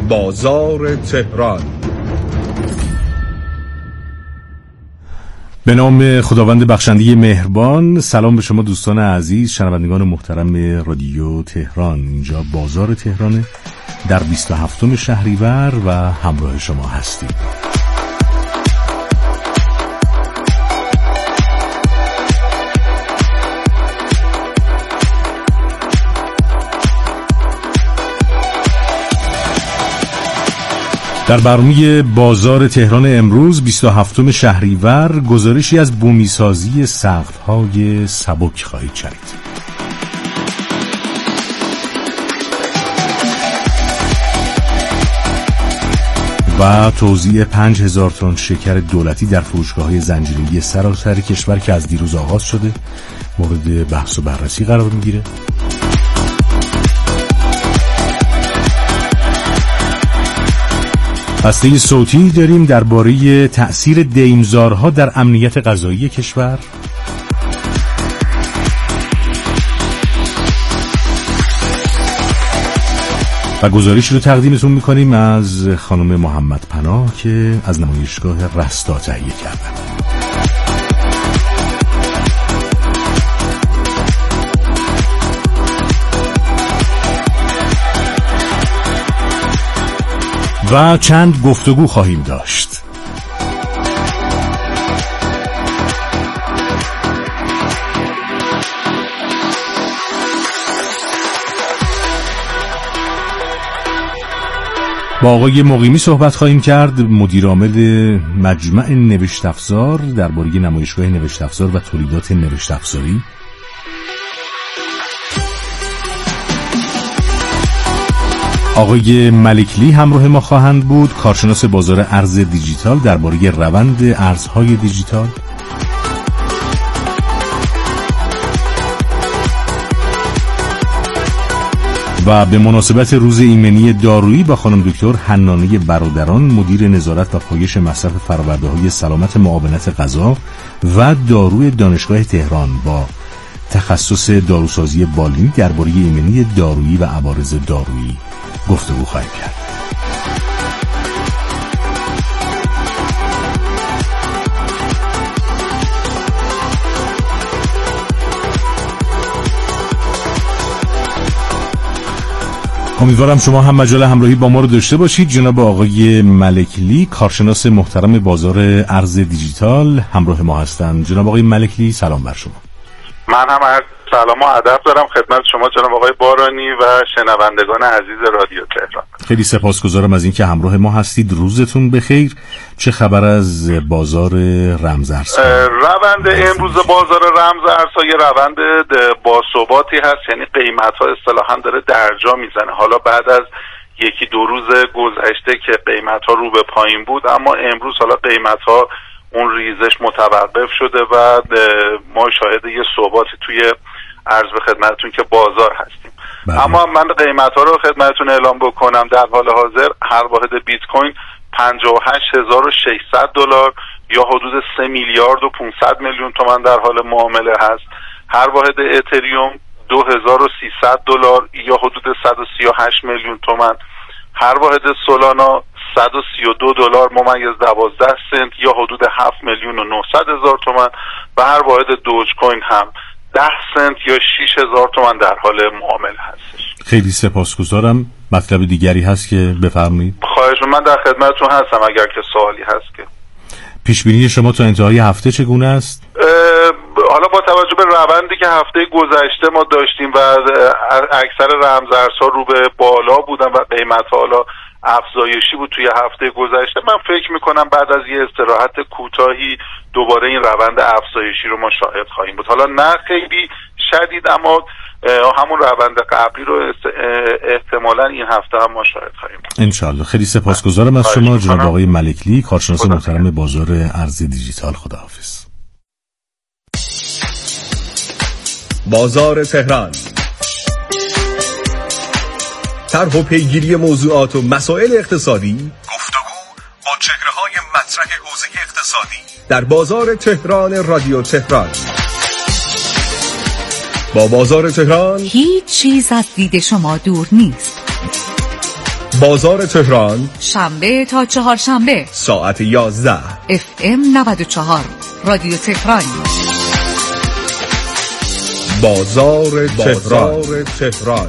بازار تهران. به نام خداوند بخشنده مهربان. سلام به شما دوستان عزیز، شنوندگان محترم رادیو تهران. اینجا بازار تهران در 27 شهریور و همراه شما هستیم. در برنامه بازار تهران امروز 27 شهریور گزارشی از بومیسازی سقف‌های سبک خواهید شنید. و توزیع 5000 تن شکر دولتی در فروشگاه‌های زنجیره‌ای سراسر کشور که از دیروز آغاز شده مورد بحث و بررسی قرار می‌گیره. هسته صوتی داریم درباره تأثیر دیمزارها در امنیت غذایی کشور. و گزارشی رو تقدیمتون میکنیم از خانم محمد پناه که از نمایشگاه رستا تهیه کردن. و چند گفتگو خواهیم داشت. با آقای مقیمی صحبت خواهیم کرد، مدیر عامل مجمع نوشت افزار، درباره نمایشگاه نوشت افزار و تولیدات نوشت افزاری. آقای ملکلی همراه ما خواهند بود، کارشناس بازار ارز دیجیتال، درباره روند ارزهای دیجیتال. و به مناسبت روز ایمنی دارویی با خانم دکتر حنانه برادران، مدیر نظارت و پایش مصرف فرآورده‌های سلامت معاونت غذا و داروی دانشگاه تهران با تخصص داروسازی بالینی، درباره ایمنی دارویی و عوارض دارویی گفتگو خواهیم کرد. امیدوارم شما هم مجال همراهی با ما رو داشته باشید. جناب آقای ملکلی، کارشناس محترم بازار ارز دیجیتال، همراه ما هستند. جناب آقای ملکلی، سلام بر شما. من هم عرض سلام و ادب دارم خدمت شما جناب آقای بارانی و شنوندگان عزیز رادیو تهران. خیلی سپاسگزارم از اینکه همراه ما هستید. روزتون بخیر. چه خبر از بازار رمزارزها؟ روند امروز بازار رمزارزها یه روند باثباتی هست، یعنی قیمت‌ها اصطلاحاً داره درجا میزنه. حالا بعد از یکی دو روز گذشته که قیمت‌ها رو به پایین بود، اما امروز حالا قیمت‌ها اون ریزش متوقف شده و ما شاهد یه ثباتی توی عرض به خدمتتون که بازار هستیم. اما من قیمت‌ها رو خدمتتون اعلام بکنم. در حال حاضر هر واحد بیت کوین 58600 دلار یا حدود 3 میلیارد و 500 میلیون تومان در حال معامله هست. هر واحد اتریوم 2300 دلار یا حدود 138 میلیون تومان. هر واحد سولانا 132 دلار ممیز 12 سنت یا حدود 7 میلیون و 900 هزار تومان و هر واحد دوج کوین هم 10 سنت یا 6000 تومان در حال معامله هستش. خیلی سپاسگزارم. مطلب دیگری هست که بفرمایید. خواهش من در خدمتتون هستم اگر که سوالی هست. که پیش بینی شما تا انتهای هفته چگونه است؟ حالا با توجه به روندی که هفته گذشته ما داشتیم و اکثر رمزارزها رو به بالا بودن و قیمت‌ها حالا افزایشی بود توی هفته گذشته، من فکر میکنم بعد از یه استراحت کوتاهی دوباره این روند افزایشی رو ما شاهد خواهیم بود. حالا نه خیلی شدید، اما همون روند قبلی رو احتمالاً این هفته هم ما شاهد خواهیم بود انشالله. خیلی سپاسگزارم از شما جناب آقای ملکلی، کارشناس محترم بازار ارز دیجیتال. خداحافظ. بازار تهران، طرح و پیگیری موضوعات و مسائل اقتصادی، گفتگو با چهره‌های مطرح حوزه اقتصادی در بازار تهران رادیو تهران. با بازار تهران هیچ چیز از دید شما دور نیست. بازار تهران شنبه تا چهارشنبه ساعت 11 FM 94 رادیو تهران. بازار تهران.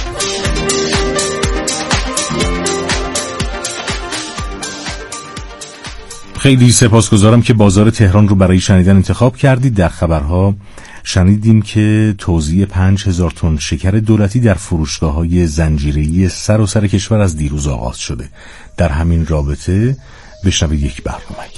خیلی سپاسگزارم که بازار تهران رو برای شنیدن انتخاب کردید. در خبرها شنیدیم که توزیع 5000 تن شکر دولتی در فروشگاه‌های زنجیره‌ای سراسر کشور از دیروز آغاز شده. در همین رابطه بشنوید یک برنامه.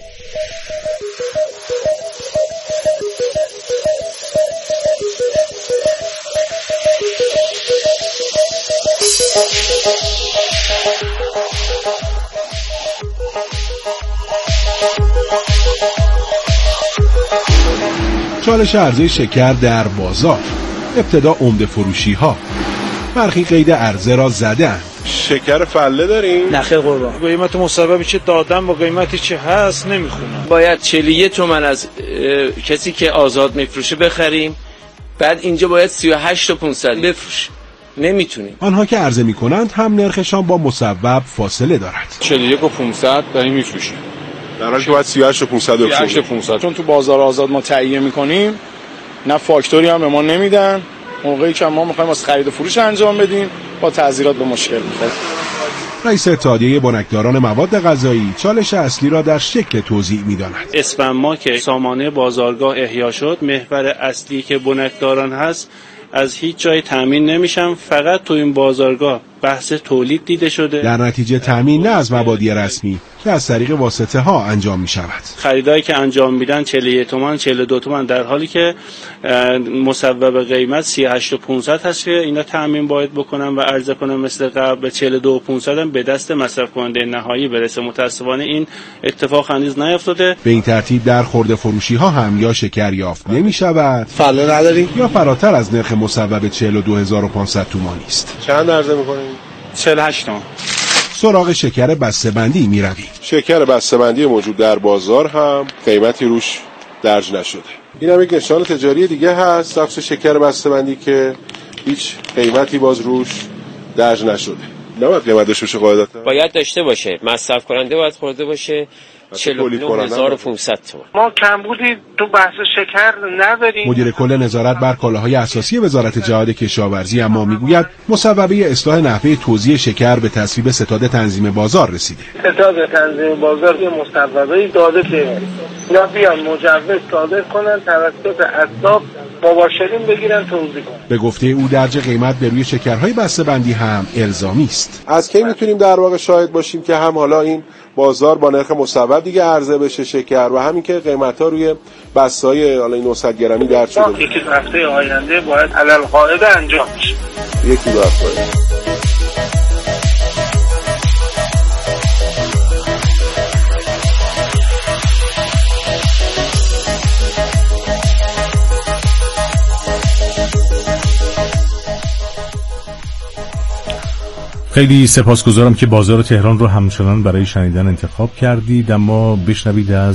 چالش عرضه شکر در بازار. ابتدا عمده فروشی ها برخی قید عرضه را زدند. شکر فله داریم؟ نخیر قربان. قیمت مسببی چه دادن با قیمتی چه هست نمیخونم. باید 41 تومن از کسی که آزاد میفروشه بخریم، بعد اینجا باید 38,500 بفروشیم. نمیتونیم. آنها که عرضه میکنند هم نرخشان با مسبب فاصله دارد. 41,500 داریم میفروشیم، در حالی که باید 38,500 چون تو بازار آزاد ما تهیه میکنیم، نه فاکتوری هم به ما نمیدن. موقعی که ما میخوایم از خرید و فروش انجام بدیم با تعذیرات به مشکل میخوریم. رئیس اتحادیه بنکداران مواد غذایی چالش اصلی را در شکل توزیع می‌داند. اسم ما که سامانه بازارگاه احیا شد، محور اصلی که بنکداران هست از هیچ جای تامین نمیشن، فقط تو این بازارگاه بحث تولید دیده شده. در نتیجه تامین نه از مبادی رسمی که از طریق واسطه ها انجام می شود. خریدایی که انجام میدن 41 تومان 42 تومان، در حالی که مسبب قیمت 38,500 هست که اینا تامین باید بکنن و عرضه کنن مثل قبل. به 42,500 هم به دست مصرف کننده نهایی برسه. متاسفانه این اتفاق هنوز نیفتاده. به این ترتیب در خرده فروشی ها هم یا شکر یافت نمی شود، فله نداریم، یا فراتر از نرخ مسبب 42,500 تومانی است. چند عرضه می‌کنیم؟ 48 تومان. سراغ شکر بسته‌بندی می‌رویم. شکر بسته‌بندی موجود در بازار هم قیمتی روش درج نشده. این هم یک نشان تجاری دیگه هست، بخش شکر بسته‌بندی که هیچ قیمتی باز روش درج نشده. نباید قیمتش بشه قاعدتا. باید داشته باشه، مصرف کننده باید خورده باشه 49,500 تومان. ما کمبودی تو بحث شکر نداریم. مدیر کل نظارت بر کالاهای اساسی وزارت جهاد کشاورزی اما میگوید مسببه اصلاح نحوه توزیع شکر به تصویب ستاد تنظیم بازار رسیده. ستاد تنظیم بازار یه مسببه داده که یا بیان مجوز صادر کنن، توسط اصحاب مباشرین بگیرن توزیع کنن. به گفته او درج قیمت به روی شکرهای بسته‌بندی هم الزامی است. از کی میتونیم در واقع شاهد باشیم که هم حالا این بازار با نرخ مسبب دیگه عرضه بشه شکر و همین که قیمت‌ها روی بسته‌های حالا این 900 گرمی درج شده؟ یکی هفته آینده باید علل قاعده انجام بشه. یکی دو هفته. خیلی سپاسگزارم که بازار تهران رو همچنان برای شنیدن انتخاب کردید. اما بشنوید از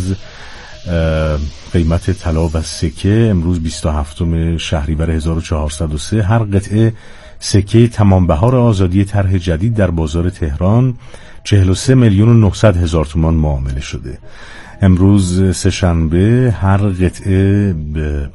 قیمت طلا و سکه. امروز 27 شهریور 1403 هر قطعه سکه تمام بهار آزادی طرح جدید در بازار تهران 43,900,000 تومان معامله شده. امروز سه‌شنبه هر قطعه به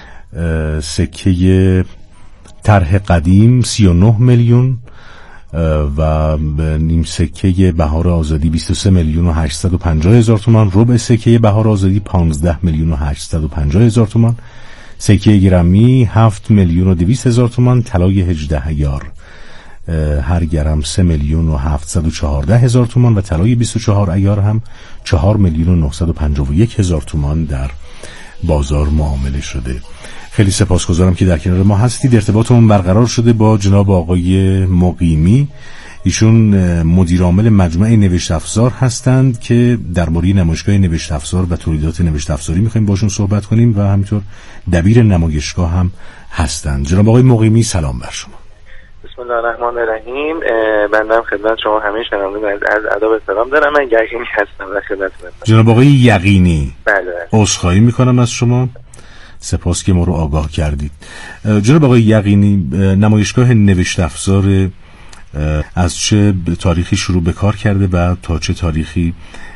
سکه طرح قدیم 39 میلیون و نیم سکه بهار آزادی 23,850,000 تومان، ربع سکه بهار آزادی 15,850,000 تومان، سکه گرمی 7,200,000 تومان، طلای 18 عیار هر گرم 3,714,000 تومان و طلای 24 عیار هم 4,951,000 تومان در بازار معامله شده. خیلی سپاسگزارم که در کنار ما هستید. ارتباطمون برقرار شده با جناب آقای مقیمی. ایشون مدیر عامل مجمع نوشت افزار هستند که درباره نمایشگاه نوشت افزار و تولیدات نوشت افزاری می‌خوایم باشون صحبت کنیم و همینطور دبیر نمایشگاه هم هستند. جناب آقای مقیمی سلام بر شما. بسم الله الرحمن الرحیم. بنده خدمت شما همه شنوندگان از ادب سلام دارم. من یقینی هستم و خدمتتون. جناب آقای یقینی، بله. عذرخواهی می‌کنم از شما. سپاس که ما رو آگاه کردید. جناب آقای یقینی، نمایشگاه نوشت افزار از چه تاریخی شروع به کار کرده و تا چه تاریخی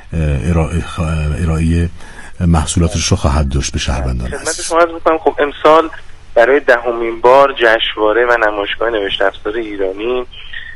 ارائه محصولاتش رو خواهد داشت به شهروندان؟ خدمت شما عرض می‌کنم خب امسال برای 10مین بار جشنواره و نمایشگاه نوشته افزار ایرانی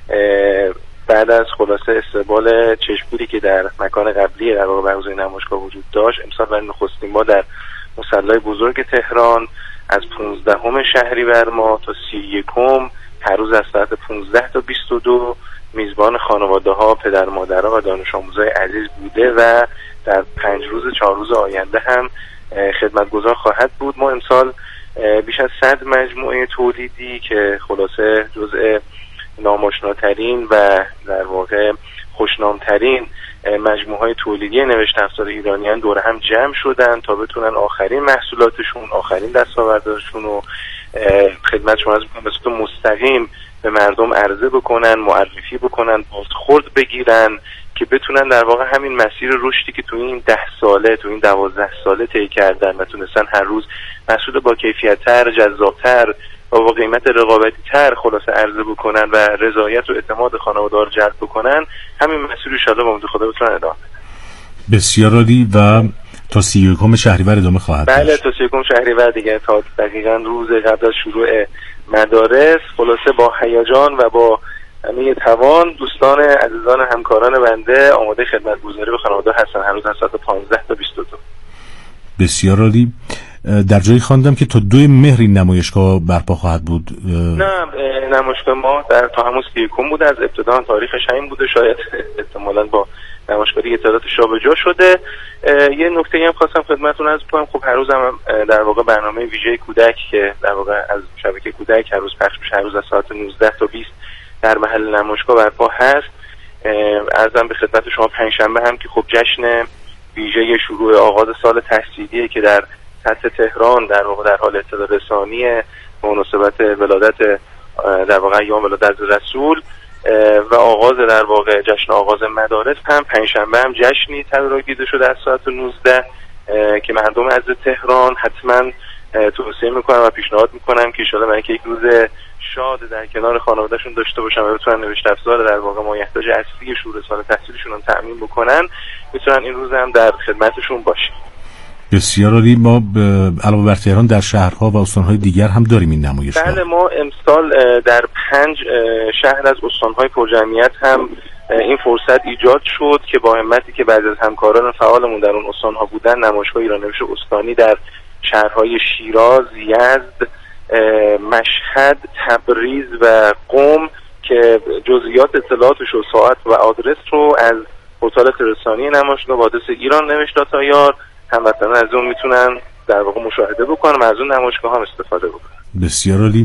بعد از خلاصه استقبال چشمگیری که در مکان قبلی در واقع برگزاری نمایشگاه وجود داشت، امسال برای نخستین بار در مصلی بزرگ تهران از 15 شهریور ماه تا 31 هر روز از ساعت 15 تا 22 میزبان خانواده‌ها، پدر مادرها و دانش آموزای عزیز بوده و در 4 روز آینده هم خدمتگزار خواهد بود. ما امسال بیش از 100 مجموعه تولیدی که خلاصه جزء ناماشناترین و در واقع خوشنامترین مجموعه‌های تولیدی نوشته افزار ایرانیان دور هم جمع شدن تا بتونن آخرین محصولاتشون، آخرین دستاوردشون رو خدمت شما از به صورت مستقیم به مردم عرضه بکنن، معرفی بکنن، بازخورد بگیرن که بتونن در واقع همین مسیر رشدی که تو این 10 ساله، تو این 12 ساله طی کردن و تونستن هر روز محصول با کیفیت‌تر، جذاب‌تر و با قیمت رقابتی‌تر خلاصه عرضه بکنن و رضایت و اعتماد خانواده‌ها رو جلب بکنن، همین مسیر ان شاءالله با امید خدا بتونن ادامه بدن. بسیار عالی. و تا 31 شهریور ادامه خواهد داشت. بله، تا 31 شهریور دیگه، تا دقیقاً روز قبل از شروع مدارس، خلاصه با هیجان و با همه توان دوستان عزیزان همکاران بنده آماده خدمتگزاری به خانواده هستن هر روز از ساعت 15 تا 22. بسیار عالی. در جایی خواندم که تا 2 مهر این نمایشگاه برپا خواهد بود. نه، نمایشگاه ما تا همون 31 بود، از ابتدا تاریخش همین بوده، شاید احتمالاً با نمایشگاهی اطلاعاتش جابجا شده. یه نکته‌ای هم خواستم خدمتتون عرض کنم، خب هر روز هم در واقع برنامه ویژه کودک که در واقع از شبکه کودک هر روز پخش میشه، هر روز از ساعت 19 تا 20 در محل نمایشگاه برپا هست. عرضم به خدمت شما پنجشنبه هم که خب جشن ویژه شروع آغاز سال تحصیلیه که در سطح تهران در واقع در حال اطلاع رسانی به مناسبت ولادت در واقع ایام ولادت رسول و آغاز در واقع جشن آغاز مدارس هم پنجشنبه هم جشنی طراحی دیده شده از ساعت 19 که مردم از تهران حتما توصیه میکنم و پیشنهاد میکنم که ان شاءالله برای اینکه یک روز شاد در کنار خانواده‌شون داشته باشن و بتونن نوشته افزار در واقع مایحتاج اصلی شروع سال تحصیلشون رو تأمین بکنن، میتونن این روز هم در خدمتشون باشیم. بسیار عالی. ما علاوه بر تهران در شهرها و استانهای دیگر هم داریم این نمایشگاه. بله، ما امسال در 5 شهر از استانهای پرجمعیت هم این فرصت ایجاد شد که با همتی که بعضی از همکاران فعالمون در اون استانها بودن، نمایشگاه ایران نوشته استانی در شهرهای شیراز، یزد، مشهد، تبریز و قم که جزئیات اطلاعاتش و ساعت و آدرس رو از پورتال رسانی نمایشگاه با آدرس ایران نوشته تایار هموطنان از اون میتونن در واقع مشاهده بکنن و از اون نمایشگاه هم استفاده بکنن. بسیار عالی.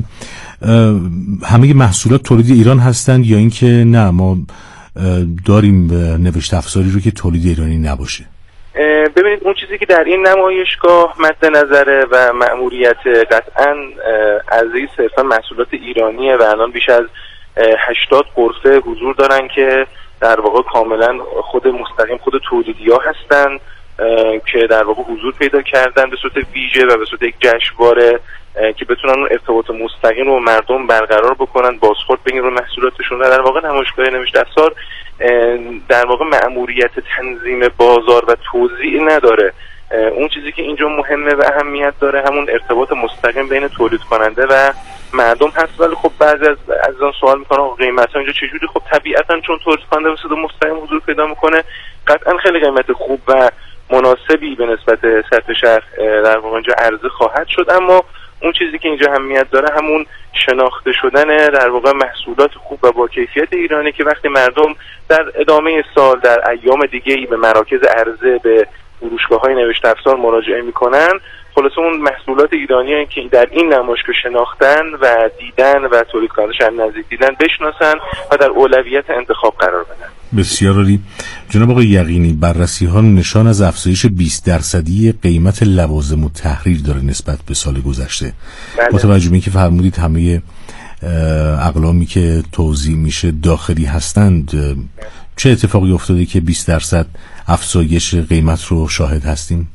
همه محصولات تولید ایران هستند یا اینکه نه ما داریم نوشته افزاری رو که تولید ایرانی نباشه؟ ببینید، اون چیزی که در این نمایشگاه مد نظره و مأموریت قطعاً عرضه صرفا محصولات ایرانیه و الان بیش از 80 غرفه حضور دارن که در واقع کاملا خود مستقیم خود تولیدی‌ها هستن که در واقع حضور پیدا کردن به صورت ویژه و به صورت یک جشنواره که بتونن ارتباط مستقیم رو مردم برقرار بکنن، بازخورد بگیرن رو محصولاتشون. در واقع نمایشگاه نوشته افزار در واقع مأموریت تنظیم بازار و توزیع نداره. اون چیزی که اینجا مهمه و اهمیت داره همون ارتباط مستقیم بین تولید کننده و مردم هست. ولی خب بعضی از عزیزان سوال میکنن قیمت‌ها اینجا چجوری؟ خب طبیعتاً چون تولید کننده به صورت مستقیم حضور پیدا میکنه قطعاً خیلی قیمت خوب و مناسبی به نسبت سطح شهر در واقع اینجا عرضه خواهد شد. اما اون چیزی که اینجا اهمیت داره همون شناخته شدن در واقع محصولات خوب و با کیفیت ایرانی که وقتی مردم در ادامه سال در ایام دیگه‌ای به مراکز عرضه به فروشگاه‌های نوشته افزار مراجعه میکنن، خلاصه اون محصولات ایرانی که در این نمایشگاه شناختن و دیدن و تولید کننده‌اش نزدیک دیدن بشناسن و در اولویت انتخاب قرار بدن. بسیار عالی. جناب آقای یقینی، بررسی‌ها نشان از افزایش 20% قیمت لوازم و تحریر داره نسبت به سال گذشته. بله. با توجه به اینکه فرمودید همه اقلامی که توزیع میشه داخلی هستند، چه اتفاقی افتاده که 20% افزایش قیمت رو شاهد هستیم؟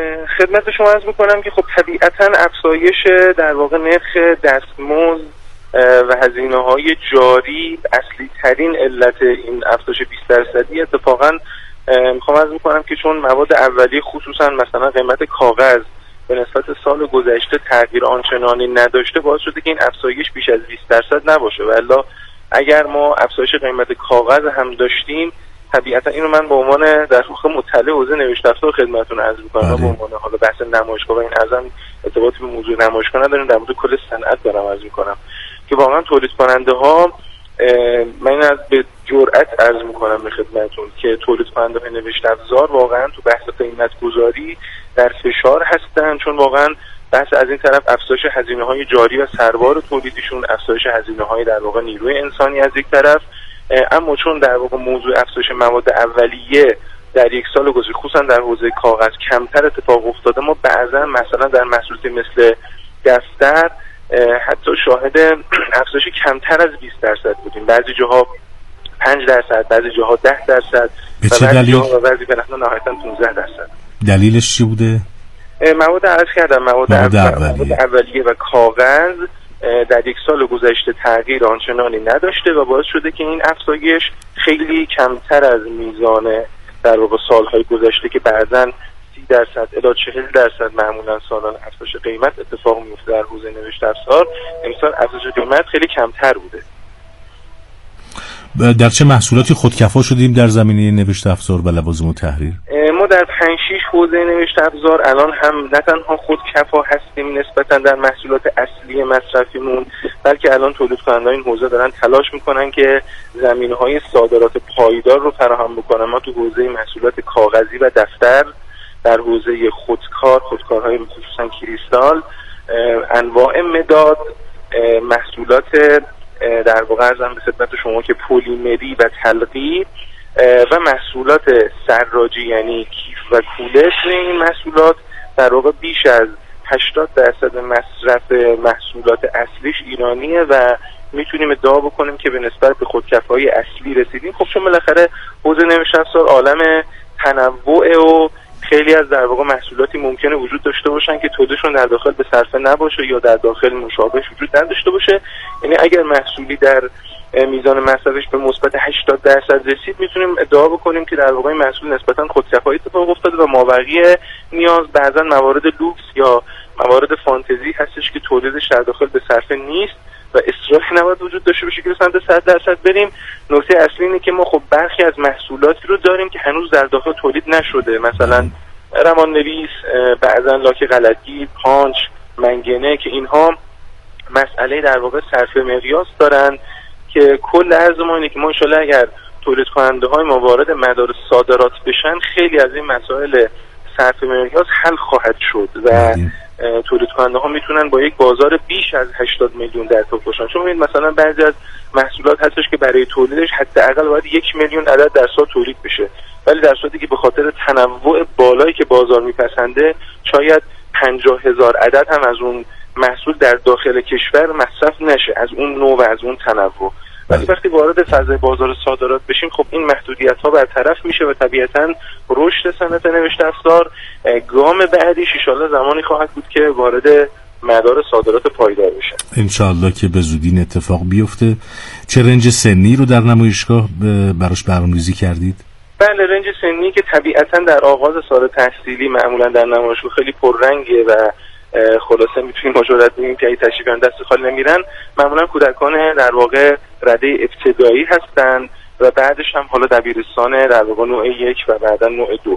خدمت شما عرض میکنم که خب طبیعتاً افزایش در واقع نرخ دستمزد و هزینه‌های جاری اصلی ترین علت این افزایش 20% اتفاقا میخوام عرض میکنم که چون مواد اولیه خصوصا مثلا قیمت کاغذ به نسبت سال گذشته تغییر آنچنانی نداشته باعث شده که این افزایش بیش از 20% نباشه. ولی اگر ما افزایش قیمت کاغذ هم داشتیم طبیعتا اینو من به عنوان در واقع مطلع حوزه نوشت افزار خدمتتون عرض می‌کنم، به عنوان حالا بحث نمایشگاه و این ارزم ارتباطی به موضوع نمایشگاه نداریم، در مورد کل صنعت دارم عرض می‌کنم که واقعا تولید کننده ها، من از به جرئت عرض می‌کنم به خدمتتون که تولید کننده های نوشت افزار واقعا تو بحث قیمت گذاری در فشار هستن، چون واقعا بحث از این طرف افزایش هزینه‌های جاری و سروار تولیدیشون، افزایش هزینه‌های در واقع نیروی انسانی از یک طرف، اما چون در واقع موضوع افزایش مواد اولیه در یک سال گذشته خصوصا در حوزه کاغذ کمتر اتفاق افتاده، ما بعضا مثلا در محصولاتی مثل دفتر حتی شاهد افزایش کمتر از 20% بودیم، بعضی جاها 5%، بعضی جاها 10%، به چه دلیل؟ و بعضی به نهایتا 15%. دلیلش چی بوده؟ مواد عرض کردم، مواد اولیه و کاغذ در یک سال گذشته تغییر آنچنانی نداشته و باعث شده که این افزایش خیلی کمتر از میزان در واقع سالهای گذشته که بعضاً 30% الی 40% معمولا سالانه افزایش قیمت اتفاق میفته در حوزه نوشت افزار، امسال افزایش قیمت خیلی کمتر بوده. در چه محصولاتی خودکفا شدیم در زمینه نوشت افزار و لوازم التحریر؟ ما در 5-6 حوزه نوشت افزار الان هم نه تنها خودکفا هستیم نسبتا در محصولات اصلی مصرفیمون، بلکه الان تولید کنندگان این حوزه دارن تلاش میکنن که زمینه‌های صادرات پایدار رو فراهم بکنن. ما تو حوزه محصولات کاغذی و دفتر، در حوزه خودکارهای خصوصا کریستال، انواع مداد، محصولات در واقع ارزم به خدمت شما که پلیمری و تلقی و محصولات سراجی یعنی کیف و کولر، این محصولات در واقع بیش از 80% مصرف محصولات اصلیش ایرانیه و میتونیم ادعا بکنیم که به نسبت به خودکفایی اصلی رسیدیم. خب چون بالاخره حوزه نوشت افزار عالم تنوع و خیلی از در واقع محصولاتی ممکنه وجود داشته باشن که تولیدشون در داخل به صرفه نباشه یا در داخل مشابهش وجود نداشته باشه، یعنی اگر محصولی در میزان مصرفش به مثبت 80% رسید میتونیم ادعا بکنیم که در واقع محصول نسبتا خودکفایی اتفاق افتاده و مابقی نیاز بعضا موارد لوکس یا موارد فانتزی هستش که تولیدش در داخل به صرفه نیست و اصراری نباید وجود داشته باشه که به سمت 100% بریم. نکته اصلی اینه که ما خب برخی از محصولاتی رو داریم که هنوز در داخل تولید نشده، مثلا رمان نویس، بعضا لاک غلطگیر، پانچ، منگنه، که اینها مسئله در واقع صرف مقیاس دارن که کل عرض ما اینه که ما انشالله اگر تولید کننده های ما وارد مدار صادرات بشن خیلی از این مسائل صرف مقیاس حل خواهد شد و تولید کننده ها میتونن با یک بازار بیش از 80 میلیون در ارتباط باشن. چون ببینید مثلا بعضی از محصولات هستش که برای تولیدش حداقل باید 1 میلیون عدد در سال تولید بشه، ولی در صورتی که به خاطر تنوع بالایی که بازار میپسنده شاید 50,000 عدد هم از اون محصول در داخل کشور مصرف نشه از اون نوع و از اون تنوع. ولی وقتی وارد فضای بازار صادرات بشیم خب این محدودیت ها برطرف میشه و طبیعتاً رشد صنعت نوشت افزار گام بعدیش ان شاءالله زمانی خواهد بود که وارد مدار صادرات پایدار بشه. ان شاءالله که به زودی این اتفاق بیفته. چه رنج سنی رو در نمایشگاه براش برنامه‌ریزی کردید؟ بله، رنج سنی که طبیعتاً در آغاز سال تحصیلی معمولا در نمایشگاه خیلی پررنگه و خلاصه میتونیم مشورت بدیم که اگه تشریف بیارن دست خالی نمیرن. معمولا کودکان در واقع رده ابتدایی هستن و بعدش هم حالا دبیرستان در واقع نوع 1 و بعدا نوع 2.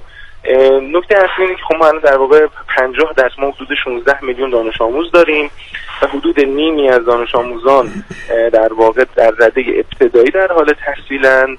نکته اصلی اینه که خب ما در واقع 50 درصد ما حدود 16 میلیون دانش آموز داریم و حدود نیمی از دانش آموزان در واقع در رده ابتدایی در حال تحصیلن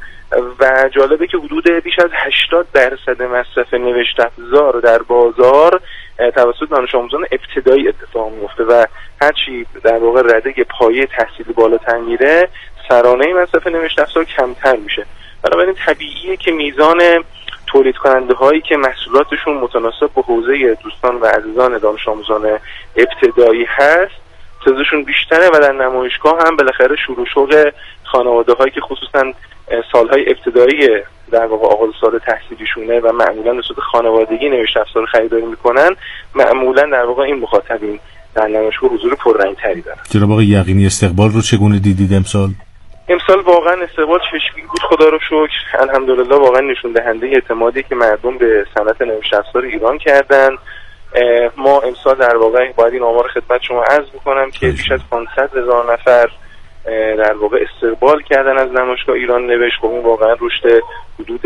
و جالبه که حدود بیش از 80% مصرف نوشت افزار در بازار توسط دانش آموزان ابتدایی اتفاق میفته و هرچی در واقع رده پایه تحصیلی بالاتر میره سرانه مصرف نوشت افزار کمتر میشه. بنابراین طبیعیه که میزان تولید کننده هایی که محصولاتشون متناسب با حوزه دوستان و عزیزان دانش آموزان ابتدایی هست تعدادشون بیشتره و در نمایشگاه هم بالاخره شروع شوق خانواده هایی که خصوصا سالهای ابتدایی در واقع آغاز سال تحصیلیشونه و معمولا به صورت خانوادگی نوشت افزار خریداری میکنن، معمولا در واقع این مخاطبین در نمایشگاه حضور پررنگ‌تری دارن. جناب آقای یقینی استقبال رو چگونه دیدید امسال؟ امسال واقعا استقبال چشمگیر بود، خدا رو شکر. الحمدلله واقعا نشون دهنده اعتمادی که مردم به صنعت نوشت افزار ایران کردن. ما امسال در واقع باید این آمار خدمت شما عرض بکنم که بیش از 500,000 نفر در واقع استقبال کردن از نمایشگاه ایران نوشت. خب این واقعا رشد حدود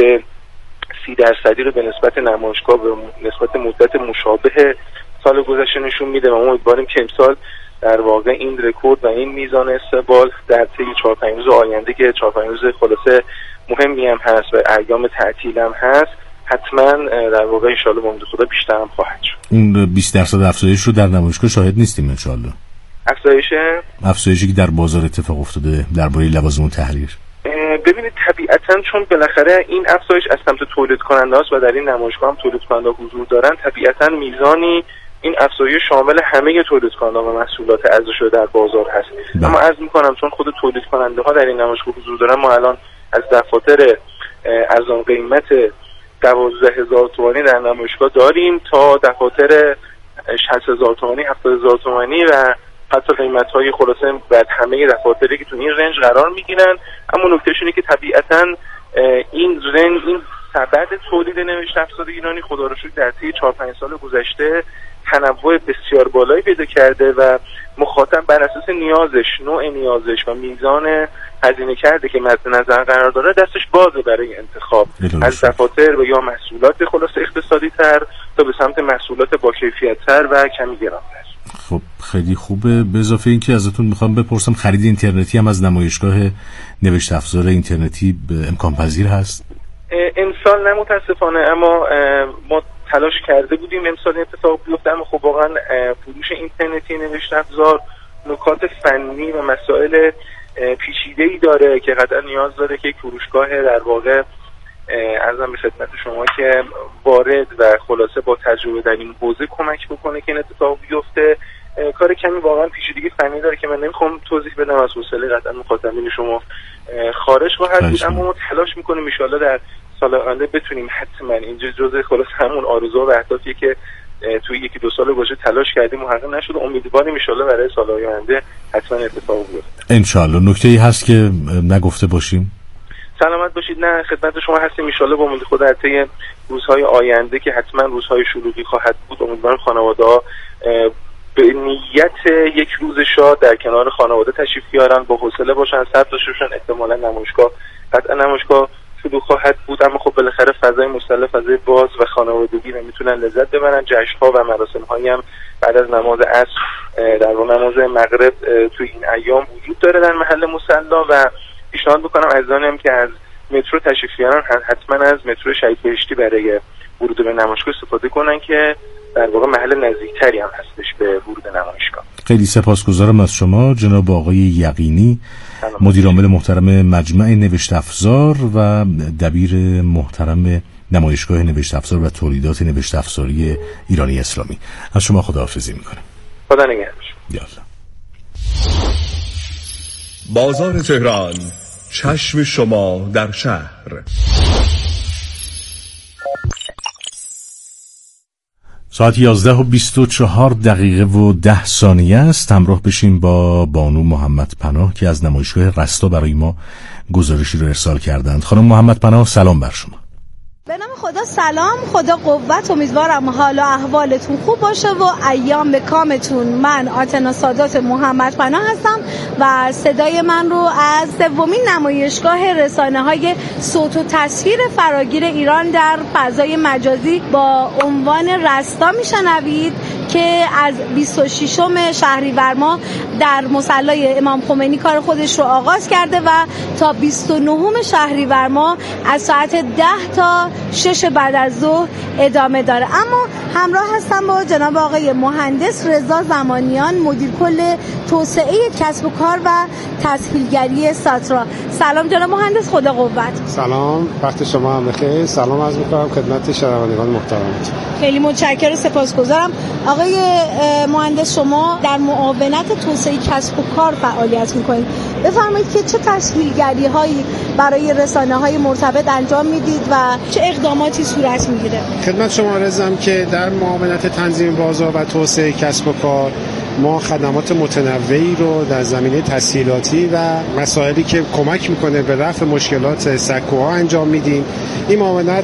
30% رو به نسبت نمایشگاه به نسبت مدت مشابه سال گذشته نشون میده و ما امیدواریم که امسال در واقع این رکورد و این میزان استقبال در طی 4-5 روز آینده که 4-5 روز خلاصه مهمی هم هست و ایام تعطیل هم هست حتما در واقع ان شاءالله با امید خدا بیشتر هم خواهد شد. اون 20% افزایش رو در نمایشگاه شاهد نیستیم ان شاءالله. افزایشی که در بازار اتفاق افتاده درباره لوازم تحریر. ببینید طبیعتاً چون بالاخره این افزایش از سمت تولید کننده است و در این نمایشگاه هم تولید کننده حضور دارن، طبیعتاً میزانی این افزایش شامل همه تولید کننده و محصولات ارزش شده در بازار هست. اما عرض می‌کنم چون خود تولید کننده ها در این نمایشگاه حضور دارن، ما الان از دفاتر ارزان قیمت 12,000 تومانی در نمایشگاه داریم تا دفاتر 60,000 تومانی، 70,000 تومانی و حتی قیمت‌های خلاصه بعد همه دفاتری که تو این رنج قرار میگیرن. اما نکتهش اینه که طبیعتاً این رنج، این سبد تولید نوشت افزار ایرانی خدا رو شکر در طی 4-5 سال گذشته تنوع بسیار بالایی پیدا کرده و مخاطب بر اساس نیازش، نوع نیازش و میزان هزینه کرده که مد نظر قرار داره دستش بازه برای انتخاب از دفاتر و یا محصولات خلاصه اقتصادی تر تا به سمت محصولات با کیفیت تر و کمی گرانتر. خب خیلی خوبه. به اضافه این که ازتون میخوام بپرسم خرید اینترنتی هم از نمایشگاه نوشت افزار اینترنتی امکان پذیر هست؟ امسال نه متاسفانه، اما ما تلاش کرده بودیم امسال اتفاق بیفته، اما خب واقعا فروش اینترنتی نوشت افزار نکات فنی و مسائل پیچیده‌ای داره که قطعا نیاز داره که یک فروشگاه در واقع عرضم به خدمت شما که وارد و خلاصه با تجربه در این حوزه کمک بکنه که این اتفاق بیفته. کار کمی واقعا پیچیدگی فنی داره که من نمیخوام توضیح بدم، از حوصله قطعا مخاطبین شما خارج خواهد بود، اما ما تلاش میکنیم ان شاءالله در سال آینده بتونیم حتما اینجا جزء خلاص همون آرزو و اهدافی که توی 1-2 سال گذشته تلاش کردیم محقق نشد، امیدواریم ان شاءالله برای سال آینده حتما اتفاق بیفته ان شاءالله. نکته‌ای هست که نگفته باشیم؟ سلامت باشید. نه خدمت شما هستیم ان شاءالله با امید خدا در طی روزهای آینده که حتما روزهای شلوغی خواهد بود، امیدوارم خانواده‌ها به نیت یک روز شاد در کنار خانواده تشریف بیارن، با حوصله باشن، صبر داشته باشن. احتمالاً نمایشگاه شلوغ خواهد بود، اما خب بالاخره فضای مسلح، فضای باز و خانوادگی رو میتونن لذت ببرن. جشن‌ها و مراسم‌هایی هم بعد از نماز عصر در نماز مغرب توی این ایام وجود داره در محل مصلی و پیشنهاد میکنم عزیزانی هم که از مترو تشریف بیارن حتما از مترو شهید بهشتی برای ورود به نمایشگاه استفاده کنن که در واقع محل نزدیکتری هم هستش به ورود نمایشگاه. خیلی سپاسگزارم از شما جناب آقای یقینی، مدیر عامل محترم مجمع نوشت افزار و دبیر محترم نمایشگاه نوشت افزار و تولیدات نوشت افزاری ایرانی اسلامی. از شما خداحافظی میکنم. خدا نگهدار. یالا. بازار تهران، چشم شما در شهر. ساعت 11:24 و 10 ثانیه است. همراه بشیم با بانو محمد پناه که از نمایشگاه رستا برای ما گزارشی رو ارسال کردند. خانم محمد پناه سلام بر شما. به نام خدا سلام، خدا قوت. امیدوارم حال و احوالتون خوب باشه و ایام به کامتون. من آتنا سادات محمد پناه هستم و صدای من رو از سومین نمایشگاه رسانه‌های صوت و تصویر فراگیر ایران در فضای مجازی با عنوان رستا میشنوید که از 26 شهریور ماه در مصلی امام خمینی کار خودش رو آغاز کرده و تا 29 شهریور ماه از ساعت 10 تا 6 بعد از ظهر ادامه داره. اما همراه هستم با جناب آقای مهندس رضا زمانیان، مدیر کل توسعه کسب و کار و تسهیلگری ساترا. سلام جناب مهندس، خدا قوت. سلام، وقت شما هم بخیر. سلام عرض می‌کنم خدمت شنوندگان محترمتون. خیلی متشکرم و سپاسگزارم. آقای مهندس، شما در معاونت توسعه کسب و کار فعالیت می‌کنید. بفرمایید که چه تسهیلگری‌هایی برای رسانه‌های مرتبط انجام میدید و چه اقداماتی صورت می‌گیره؟ خدمت شما عرضم که در معاونت تنظیم بازار و توسعه کسب و کار ما خدمات متنوعی رو در زمینه تسهیلاتی و مسائلی که کمک میکنه به رفع مشکلات سکوها انجام میدیم. این معاونت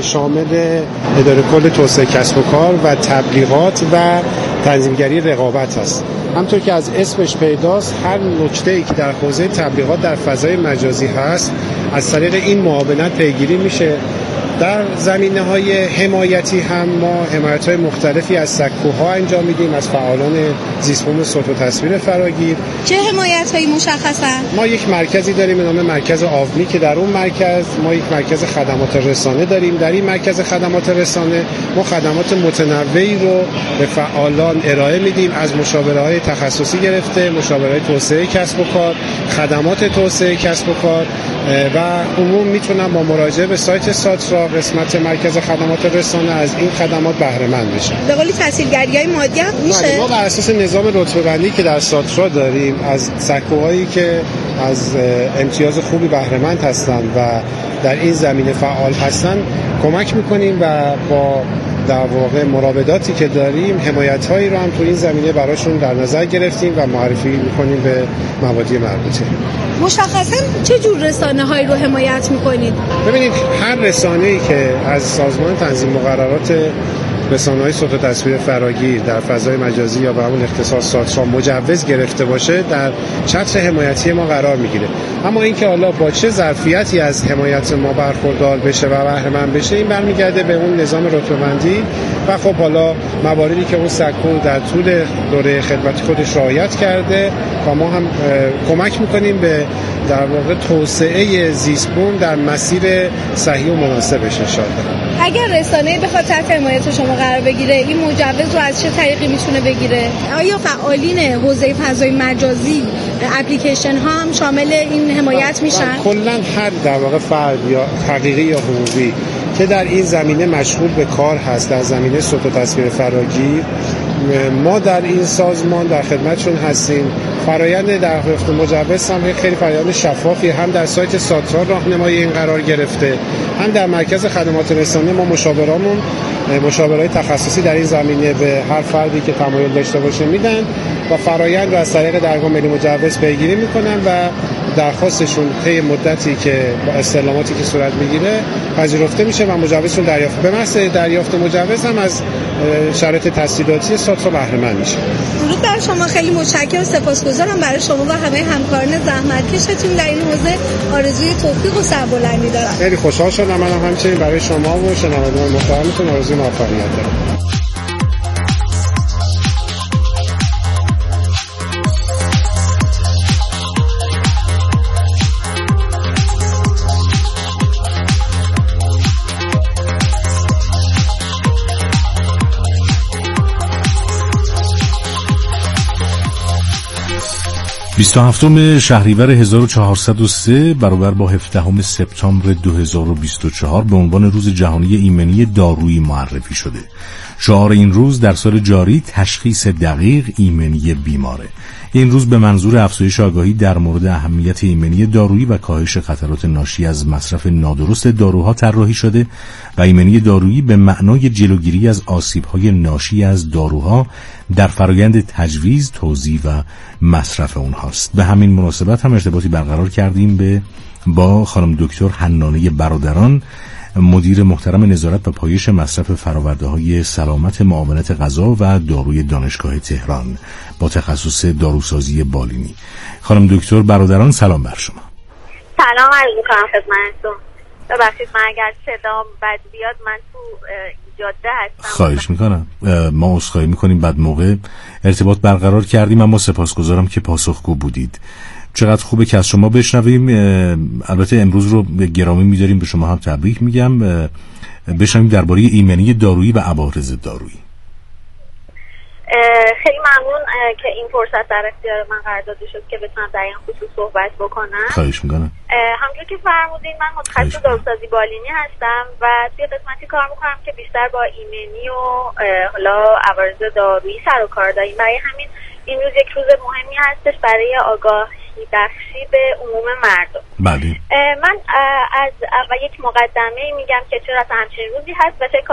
شامل اداره کل توسعه کسب و کار و تبلیغات و تنظیمگری رقابت است. همطور که از اسمش پیداست، هر نکته‌ای که در حوزه تبلیغات در فضای مجازی هست از طریق این معاونت پیگیری میشه. در زمینه‌های حمایتی هم ما حمایت‌های مختلفی از سکوها انجام میدیم، از فعالان زیست‌بوم صوت و تصویر فراگیر. چه حمایت‌هایی مشخصاً؟ ما یک مرکزی داریم به نام مرکز آومی که در اون مرکز ما یک مرکز خدمات رسانه داریم. در این مرکز خدمات رسانه ما خدمات متنوعی رو به فعالان ارائه میدیم، از مشاوره‌های تخصصی گرفته، مشاوره‌های توسعه کسب و کار، خدمات توسعه کسب و کار و عموم میتونن با مراجعه به سایت ساترا قسمت مرکز خدمات رسانه از این خدمات بهره مند بشن. به قولی تسهیلگری‌های مادی هم میشه؟ ما بر اساس نظام رتبه‌بندی که در ساترا داریم از سکوهایی که از امتیاز خوبی بهره مند هستند و در این زمینه فعال هستند کمک میکنیم و با در واقع مراوداتی که داریم حمایت‌هایی رو هم تو این زمینه براشون در نظر گرفتیم و معرفی میکنیم به موادی مربوطه. مشخصاً چه جور رسانه‌هایی رو حمایت میکنید؟ ببینید هر رسانه‌ای که از سازمان تنظیم مقررات رسانه‌های صوت و تصویر فراگیر در فضای مجازی یا به همون اختصاص ساترا مجوز گرفته باشه در چتر حمایتی ما قرار میگیره. اما اینکه حالا با چه ظرفیتی از حمایت ما برخوردار بشه و بهره مند بشه این برمیگرده به اون نظام رتبه‌بندی و خب حالا مواردی که اون سکو در طول دوره خدمتی خودش رعایت کرده و ما هم کمک میکنیم به در واقع توسعه زیست‌بوم در مسیر صحیح و مناسبش ان شاءالله. اگر رسانه‌ای بخواد تحت حمایت شما قرار بگیره این مجوز رو از چه طریقی میتونه بگیره؟ آیا فعالین حوزه فضای مجازی اپلیکیشن ها هم شامل این حمایت میشن؟ کلا هر در واقع فرد یا حقیقی یا حقوقی که در این زمینه مشغول به کار هست در زمینه صوت و تصویر فراگیر ما در این سازمان در خدمتشون هستیم. فرآیند دریافت مجوز هم خیلی فرآیند شفافی هم در سایت ساترا راهنمای این قرار گرفته، هم در مرکز خدمات رسانه ما مشاورای تخصصی در این زمینه به هر فردی که تمایل داشته باشه میدن و فرآیند رو از طریق درگاه ملی مجوز پیگیری میکنن و درخواستشون طی مدتی که با استعلاماتی که صورت میگیره پذیرفته میشه و مجوزشون دریافت. به محض دریافت مجوز هم از شرایط تسهیلاتی ساترا بهره مند میشه. درود بر شما، خیلی متشکرم و سپاسگزارم برای شما و همه همکاران زحمتکشتون در این حوزه. آرزوی توفیق و سربلندی دارم. خیلی خوشحال شدم. منم همچنین برای شما و شنوندگان محترمتون آرزوی موفقیت دارم. بیست و هفتم شهریور 1403 برابر با 17 سپتامبر 2024 به عنوان روز جهانی ایمنی دارویی معرفی شده. شعار این روز در سال جاری تشخیص دقیق ایمنی بیماره. این روز به منظور افزایش آگاهی در مورد اهمیت ایمنی دارویی و کاهش خطرات ناشی از مصرف نادرست داروها طراحی شده و ایمنی دارویی به معنای جلوگیری از آسیب‌های ناشی از داروها در فرآیند تجویز، توزیع و مصرف اونهاست. به همین مناسبت هم ارتباطی برقرار کردیم با خانم دکتر حنانه برادران، مدیر محترم نظارت و پایش مصرف فرآورده‌های سلامت معاونت غذا و داروی دانشگاه تهران با تخصص داروسازی بالینی. خانم دکتر برادران سلام بر شما. سلام عرض می‌کنم خدمتتون. ببخشید من اگر صدام بد بیاد من تو جاده هستم. خواهش میکنم. ما عذرخواهی میکنیم بعد موقع ارتباط برقرار کردیم اما سپاسگزارم که پاسخگو بودید. چقدر خوبه که از شما بشنویم. البته امروز رو گرامی می‌داریم، به شما هم تبریک میگم. بشنویم درباره ایمنی دارویی و عوارض دارویی. خیلی ممنون که این فرصت در اختیار من قرار داده شد که بتونم در این خصوص صحبت بکنم. خواهش میکنم. همونطور که فرمودین من متخصص داروسازی بالینی هستم و توی قسمتی کار میکنم که بیشتر با ایمنی و حالا عوارض دارویی سر و کار داریم. برای همین این روز یک روز مهمی هستش برای آگاهی بخشی به عموم مردم. بله. من از اول یک مقدمه میگم که چرا همچین روزی هست و چه